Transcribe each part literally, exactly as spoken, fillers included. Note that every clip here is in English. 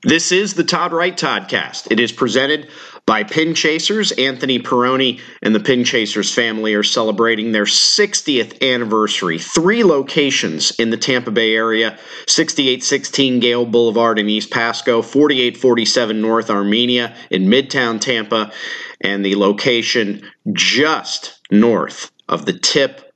This is the Todd Wright Toddcast. It is presented by Pin Chasers. Anthony Peroni and the Pin Chasers family are celebrating their sixtieth anniversary. Three locations in the Tampa Bay area, sixty-eight sixteen Gale Boulevard in East Pasco, forty-eight forty-seven North Armenia in Midtown Tampa, and the location just north of the tip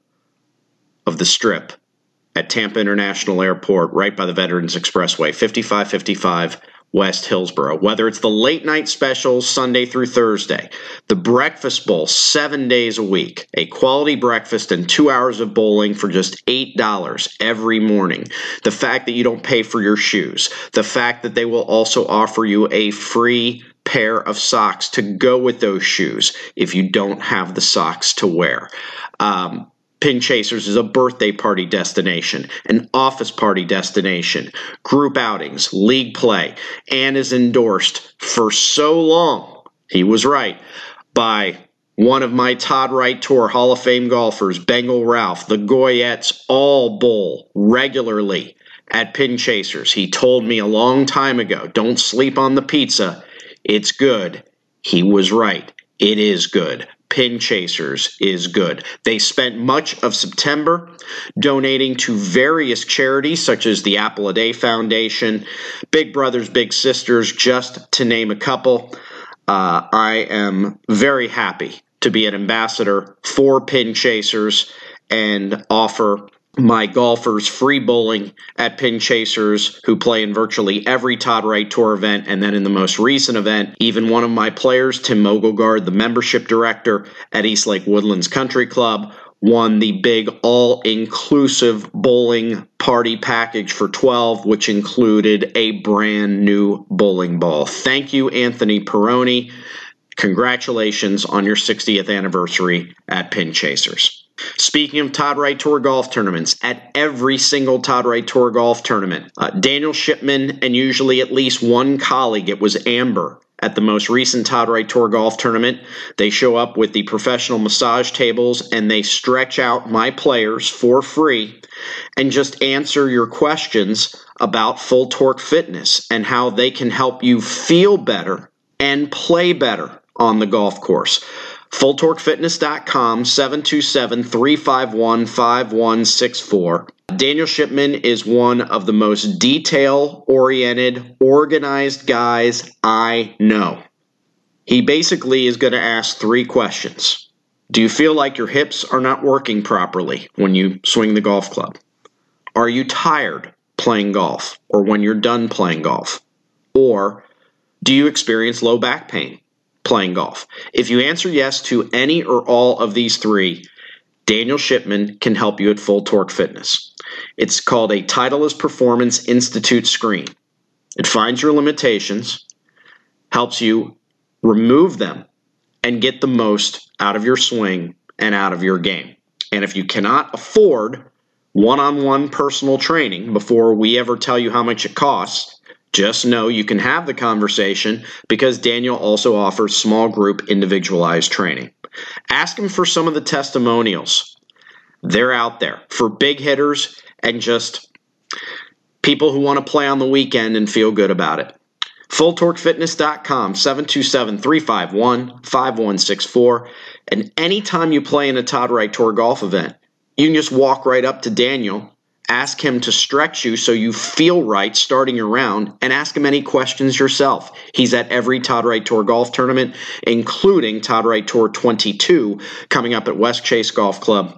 of the Strip at Tampa International Airport, right by the Veterans Expressway, fifty-five fifty-five West Hillsborough. Whether it's the late night specials Sunday through Thursday, the breakfast bowl seven days a week, a quality breakfast and two hours of bowling for just eight dollars every morning, the fact that you don't pay for your shoes, the fact that they will also offer you a free pair of socks to go with those shoes if you don't have the socks to wear. Um, Pin Chasers is a birthday party destination, an office party destination, group outings, league play, and is endorsed for so long, he was right, by one of my Todd Wright Tour Hall of Fame golfers, Bengal Ralph. The Goyettes all bowl regularly at Pin Chasers. He told me a long time ago, don't sleep on the pizza. It's good. He was right. It is good. Pin Chasers is good. They spent much of September donating to various charities such as the Apple a Day Foundation, Big Brothers Big Sisters, just to name a couple. Uh, I am very happy to be an ambassador for Pin Chasers and offer my golfers free bowling at Pin Chasers, who play in virtually every Todd Wright Tour event, and then in the most recent event, even one of my players, Tim Mogelgard, the membership director at Eastlake Woodlands Country Club, won the big all-inclusive bowling party package for twelve, which included a brand new bowling ball. Thank you, Anthony Peroni. Congratulations on your sixtieth anniversary at Pin Chasers. Speaking of Todd Wright Tour golf tournaments, at every single Todd Wright Tour golf tournament, uh, Daniel Shipman and usually at least one colleague, it was Amber, at the most recent Todd Wright Tour golf tournament, they show up with the professional massage tables and they stretch out my players for free and just answer your questions about Full Torque Fitness and how they can help you feel better and play better on the golf course. full torque fitness dot com, seven two seven, three five one, five one six four. Daniel Shipman is one of the most detail-oriented, organized guys I know. He basically is going to ask three questions. Do you feel like your hips are not working properly when you swing the golf club? Are you tired playing golf or when you're done playing golf? Or do you experience low back pain playing golf? If you answer yes to any or all of these three, Daniel Shipman can help you at Full Torque Fitness. It's called a Titleist Performance Institute screen. It finds your limitations, helps you remove them, and get the most out of your swing and out of your game. And if you cannot afford one-on-one personal training before we ever tell you how much it costs, just know you can have the conversation because Daniel also offers small group individualized training. Ask him for some of the testimonials. They're out there for big hitters and just people who want to play on the weekend and feel good about it. full torque fitness dot com, seven two seven, three five one, five one six four. And anytime you play in a Todd Wright Tour golf event, you can just walk right up to Daniel, ask him to stretch you so you feel right starting your round, and ask him any questions yourself. He's at every Todd Wright Tour golf tournament, including Todd Wright Tour twenty-two, coming up at West Chase Golf Club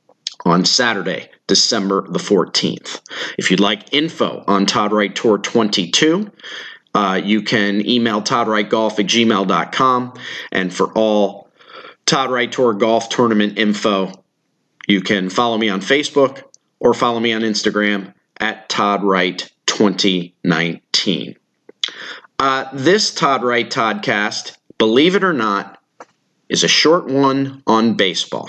on Saturday, December the fourteenth. If you'd like info on Todd Wright Tour twenty-two, uh, you can email todd wright golf at gmail dot com. And for all Todd Wright Tour golf tournament info, you can follow me on Facebook or follow me on Instagram at Todd Wright twenty nineteen. Uh, this Todd Wright Toddcast, believe it or not, is a short one on baseball.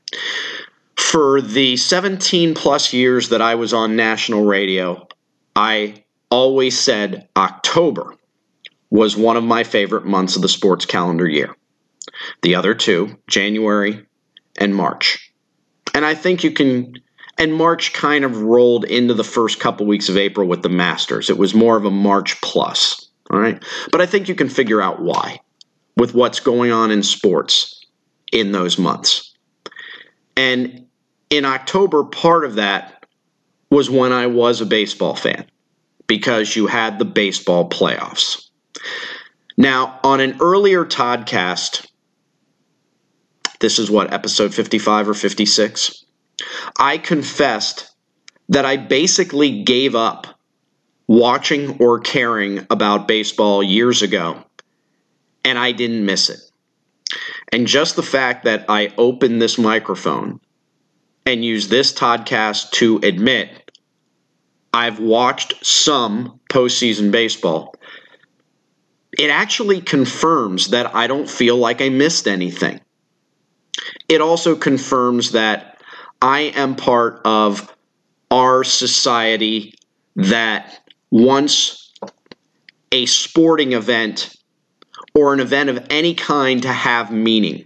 For the seventeen plus years that I was on national radio, I always said October was one of my favorite months of the sports calendar year. The other two, January and March. And I think you can, and March kind of rolled into the first couple weeks of April with the Masters. It was more of a March plus. all right? But I think you can figure out why with what's going on in sports in those months. And in October, part of that was when I was a baseball fan because you had the baseball playoffs. Now, on an earlier Toddcast, this is what, episode fifty-five or fifty-six, I confessed that I basically gave up watching or caring about baseball years ago, and I didn't miss it. And just the fact that I opened this microphone and used this Toddcast to admit I've watched some postseason baseball, it actually confirms that I don't feel like I missed anything. It also confirms that I am part of our society that wants a sporting event or an event of any kind to have meaning.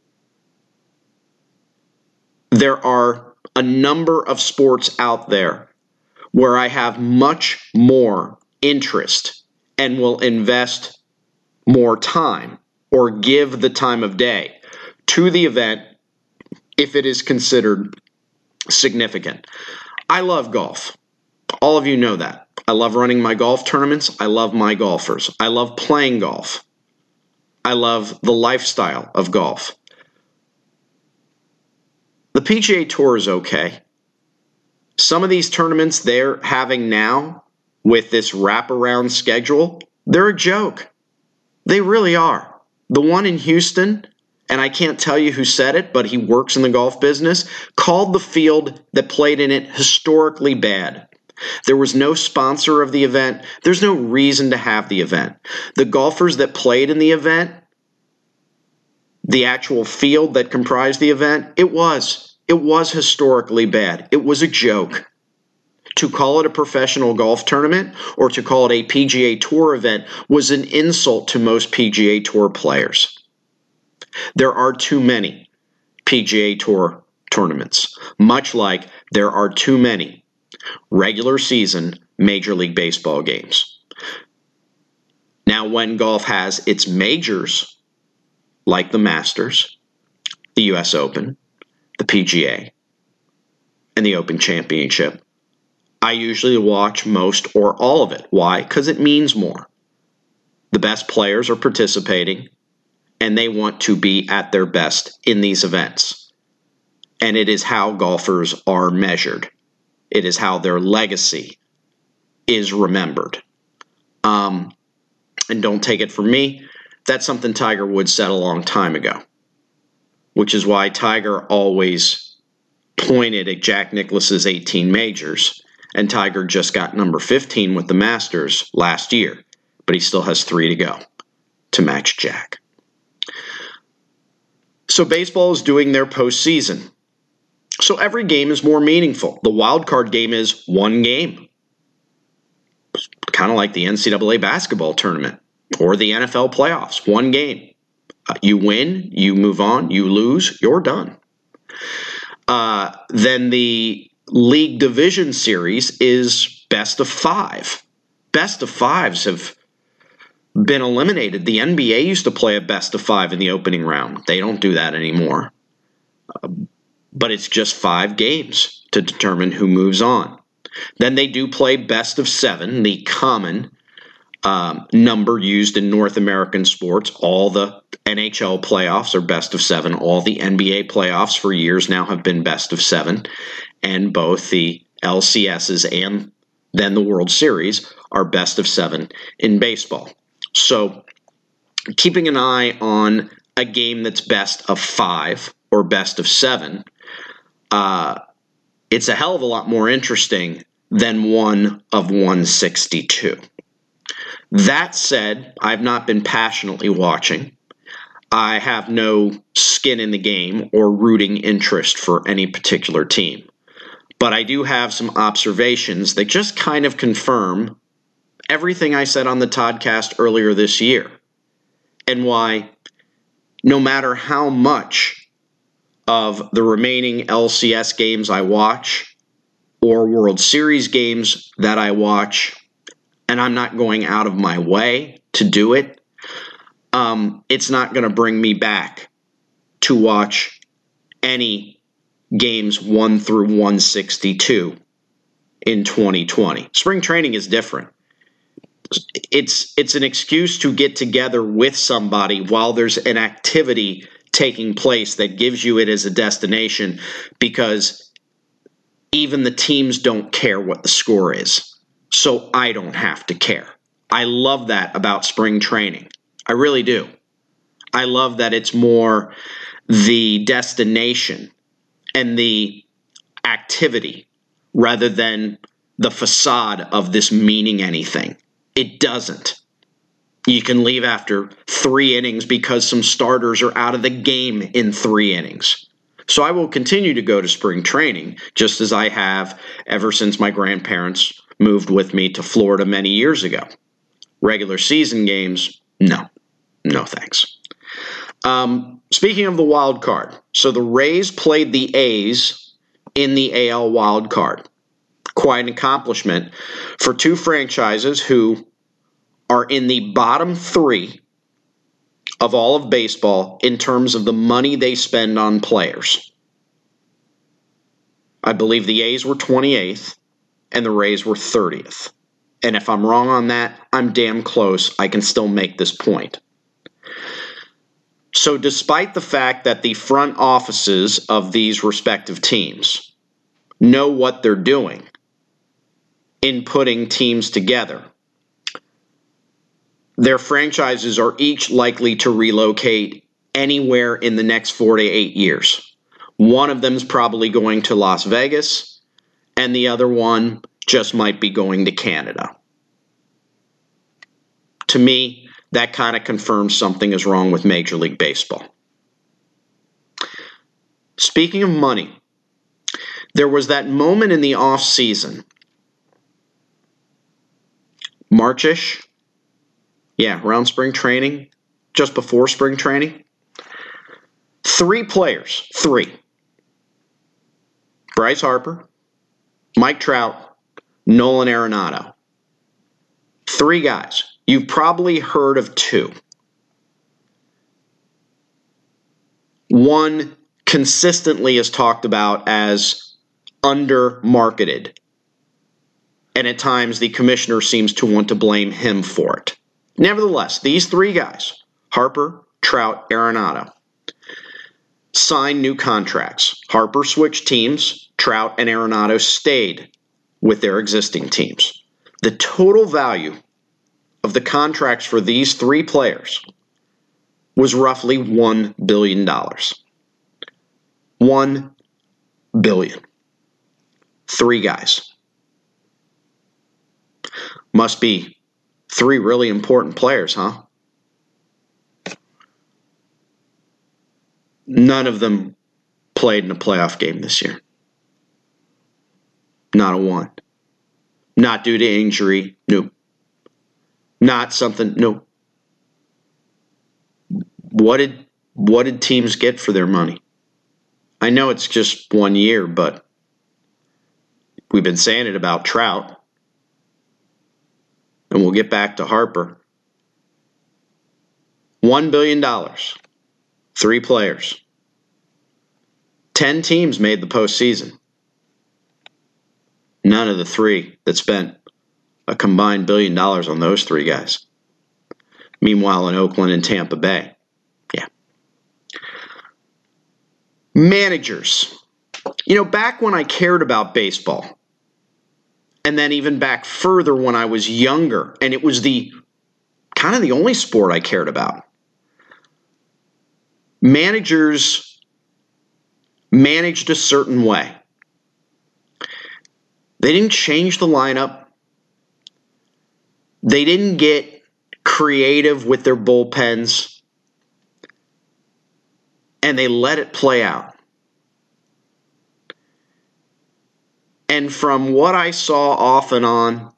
There are a number of sports out there where I have much more interest and will invest more time or give the time of day to the event if it is considered significant. I love golf. All of you know that. I love running my golf tournaments. I love my golfers. I love playing golf. I love the lifestyle of golf. The P G A Tour is okay. Some of these tournaments they're having now with this wraparound schedule, they're a joke. They really are. The one in Houston, and I can't tell you who said it, but he works in the golf business, called the field that played in it historically bad. There was no sponsor of the event. There's no reason to have the event. The golfers that played in the event, the actual field that comprised the event, it was. It was historically bad. It was a joke. To call it a professional golf tournament or to call it a P G A Tour event was an insult to most P G A Tour players. There are too many P G A Tour tournaments, much like there are too many regular season Major League Baseball games. Now, when golf has its majors, like the Masters, the U S Open, the P G A, and the Open Championship, I usually watch most or all of it. Why? Because it means more. The best players are participating, and they want to be at their best in these events. And it is how golfers are measured. It is how their legacy is remembered. Um, and don't take it from me, that's something Tiger Woods said a long time ago, which is why Tiger always pointed at Jack Nicklaus's eighteen majors, and Tiger just got number fifteen with the Masters last year, but he still has three to go to match Jack. So baseball is doing their postseason. So every game is more meaningful. The wild card game is one game. Kind of like the N C double A basketball tournament or the N F L playoffs. One game. Uh, you win, you move on. You lose, you're done. Uh, then the League Division Series is best of five. Best of fives have been eliminated. The N B A used to play a best of five in the opening round. They don't do that anymore. Uh, but it's just five games to determine who moves on. Then they do play best of seven, the common um, number used in North American sports. All the N H L playoffs are best of seven. All the N B A playoffs for years now have been best of seven. And both the L C S's and then the World Series are best of seven in baseball. So keeping an eye on a game that's best of five or best of seven, uh, it's a hell of a lot more interesting than one of one sixty-two. That said, I've not been passionately watching. I have no skin in the game or rooting interest for any particular team. But I do have some observations that just kind of confirm everything I said on the Toddcast earlier this year, and why no matter how much of the remaining L C S games I watch or World Series games that I watch and I'm not going out of my way to do it, um, it's not going to bring me back to watch any games one through one sixty-two in twenty twenty. Spring training is different. It's it's an excuse to get together with somebody while there's an activity taking place that gives you it as a destination, because even the teams don't care what the score is. So I don't have to care. I love that about spring training. I really do. I love that it's more the destination and the activity rather than the facade of this meaning anything. It doesn't. You can leave after three innings because some starters are out of the game in three innings. So I will continue to go to spring training, just as I have ever since my grandparents moved with me to Florida many years ago. Regular season games, no. No thanks. Um, speaking of the wild card, so the Rays played the A's in the A L wild card. Quite an accomplishment for two franchises who are in the bottom three of all of baseball in terms of the money they spend on players. I believe the A's were twenty-eighth and the Rays were thirtieth. And if I'm wrong on that, I'm damn close. I can still make this point. So despite the fact that the front offices of these respective teams know what they're doing in putting teams together, their franchises are each likely to relocate anywhere in the next four to eight years. One of them is probably going to Las Vegas, and the other one just might be going to Canada. To me, that kind of confirms something is wrong with Major League Baseball. Speaking of money, there was that moment in the offseason, March-ish, yeah, around spring training, just before spring training, three players, three, Bryce Harper, Mike Trout, Nolan Arenado, three guys. You've probably heard of two. One consistently is talked about as under-marketed, and at times the commissioner seems to want to blame him for it. Nevertheless, these three guys, Harper, Trout, Arenado, signed new contracts. Harper switched teams. Trout and Arenado stayed with their existing teams. The total value of the contracts for these three players was roughly one billion dollars. One billion. Three guys. Must be three really important players, huh? None of them played in a playoff game this year. Not a one. Not due to injury. Nope. Not something, no. What did what did teams get for their money? I know it's just one year, but we've been saying it about Trout. And we'll get back to Harper. One billion dollars. Three players. Ten teams made the postseason. None of the three that spent a combined billion dollars on those three guys. Meanwhile, in Oakland and Tampa Bay. Yeah. Managers. You know, back when I cared about baseball, and then even back further when I was younger, and it was the kind of the only sport I cared about, managers managed a certain way. They didn't change the lineup. They didn't get creative with their bullpens, and they let it play out. And from what I saw off and on,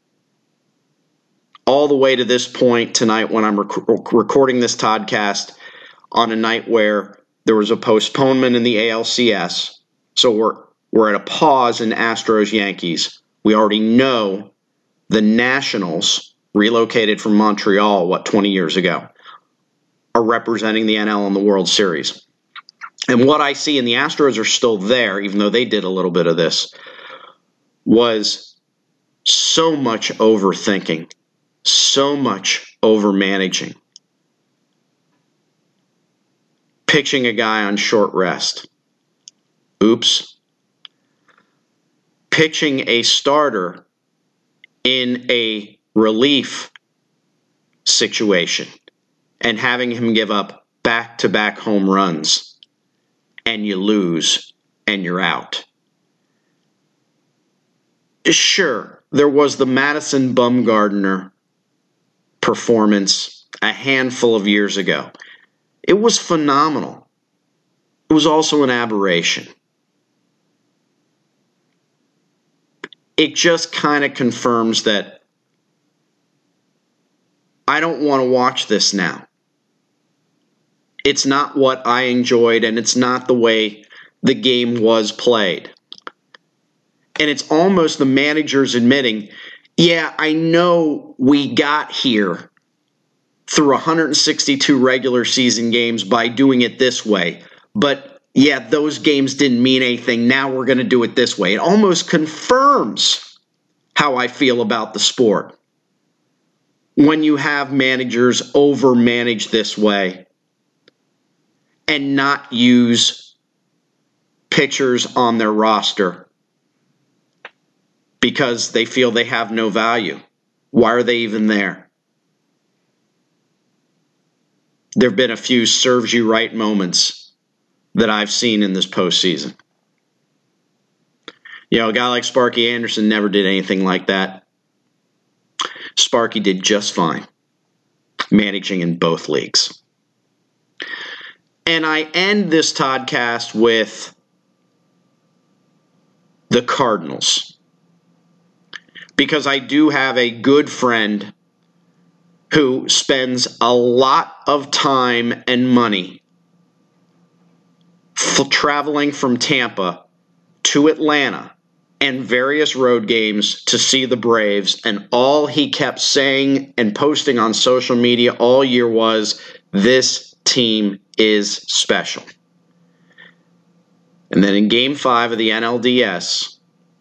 all the way to this point tonight when I'm rec- recording this podcast on a night where there was a postponement in the A L C S, so we're we're at a pause in Astros-Yankees. We already know the Nationals, relocated from Montreal, what, twenty years ago, are representing the N L in the World Series. And what I see, and the Astros are still there, even though they did a little bit of this, was so much overthinking, so much over-managing. Pitching a guy on short rest. Oops. Pitching a starter in a relief situation and having him give up back-to-back home runs, and you lose and you're out. Sure, there was the Madison Bumgarner performance a handful of years ago. It was phenomenal. It was also an aberration. It just kind of confirms that I don't want to watch this now. It's not what I enjoyed, and it's not the way the game was played. And it's almost the managers admitting, yeah, I know we got here through one hundred sixty-two regular season games by doing it this way. But yeah, those games didn't mean anything. Now we're going to do it this way. It almost confirms how I feel about the sport when you have managers over-manage this way and not use pitchers on their roster because they feel they have no value. Why are they even there? There have been a few serves you right moments that I've seen in this postseason. You know, a guy like Sparky Anderson never did anything like that. Sparky did just fine managing in both leagues. And I end this podcast with the Cardinals, because I do have a good friend who spends a lot of time and money f- traveling from Tampa to Atlanta and various road games to see the Braves, and all he kept saying and posting on social media all year was, this team is special. And then in Game five of the N L D S,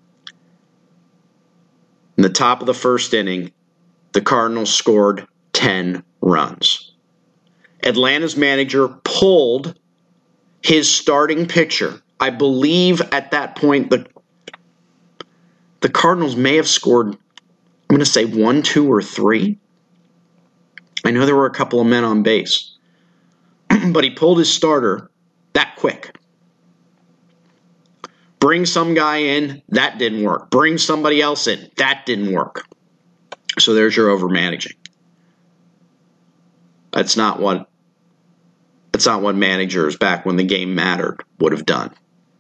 in the top of the first inning, the Cardinals scored ten runs. Atlanta's manager pulled his starting pitcher. I believe at that point the, the Cardinals may have scored, I'm going to say one, two, or three. I know there were a couple of men on base. But he pulled his starter that quick. Bring some guy in, that didn't work. Bring somebody else in, that didn't work. So there's your overmanaging. That's not what that's not what managers back when the game mattered would have done.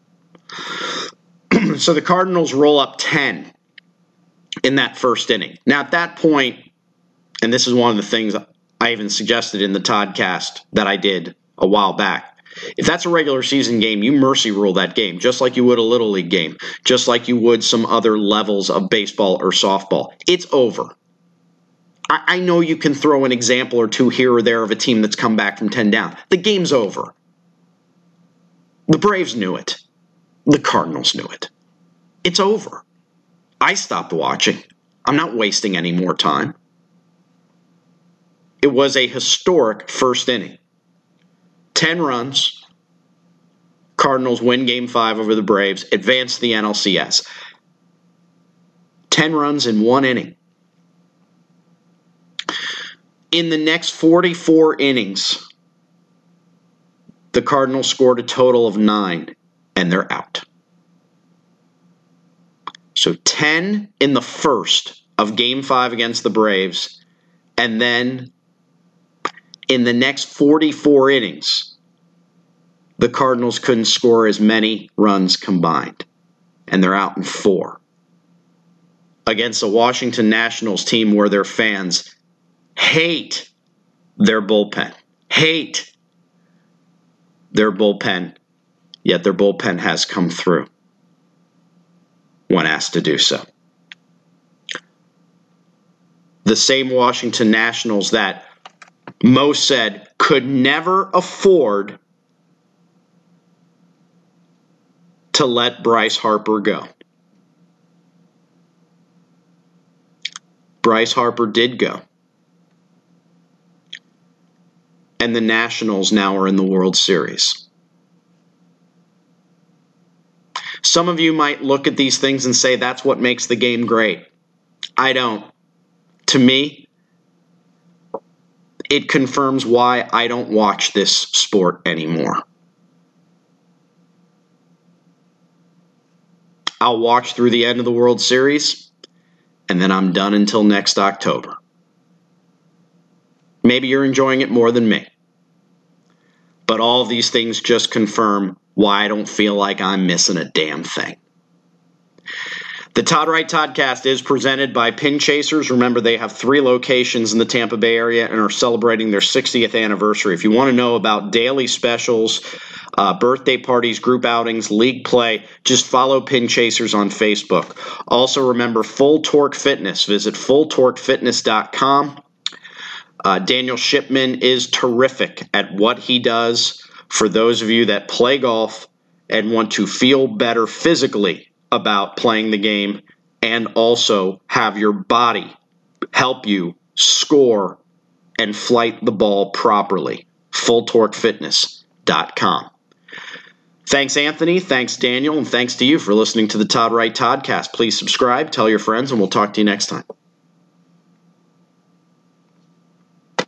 So the Cardinals roll up ten in that first inning. Now at that point, and this is one of the things I even suggested in the Toddcast that I did a while back. If that's a regular season game, you mercy rule that game, just like you would a Little League game, just like you would some other levels of baseball or softball. It's over. I, I know you can throw an example or two here or there of a team that's come back from ten down. The game's over. The Braves knew it. The Cardinals knew it. It's over. I stopped watching. I'm not wasting any more time. It was a historic first inning. ten runs. Cardinals win Game five over the Braves, advance to the N L C S. ten runs in one inning. In the next forty-four innings, the Cardinals scored a total of nine, and they're out. So ten in the first of Game five against the Braves, and then in the next forty-four innings, the Cardinals couldn't score as many runs combined, and they're out in four. Against the Washington Nationals team where their fans hate their bullpen, hate their bullpen, yet their bullpen has come through when asked to do so. the same Washington Nationals that Mo said could never afford to let Bryce Harper go. Bryce Harper did go. And the Nationals now are in the World Series. Some of you might look at these things and say that's what makes the game great. I don't. To me, it confirms why I don't watch this sport anymore. I'll watch through the end of the World Series, and then I'm done until next October. Maybe you're enjoying it more than me. But all of these things just confirm why I don't feel like I'm missing a damn thing. The Todd Wright Toddcast is presented by Pin Chasers. Remember, they have three locations in the Tampa Bay area and are celebrating their sixtieth anniversary. If you want to know about daily specials, uh, birthday parties, group outings, league play, just follow Pin Chasers on Facebook. Also, remember Full Torque Fitness. Visit full torque fitness dot com. Uh, Daniel Shipman is terrific at what he does. For those of you that play golf and want to feel better physically about playing the game and also have your body help you score and flight the ball properly, full torque fitness dot com. Thanks, Anthony. Thanks, Daniel. And thanks to you for listening to the Todd Wright Toddcast. Please subscribe, tell your friends, and we'll talk to you next time.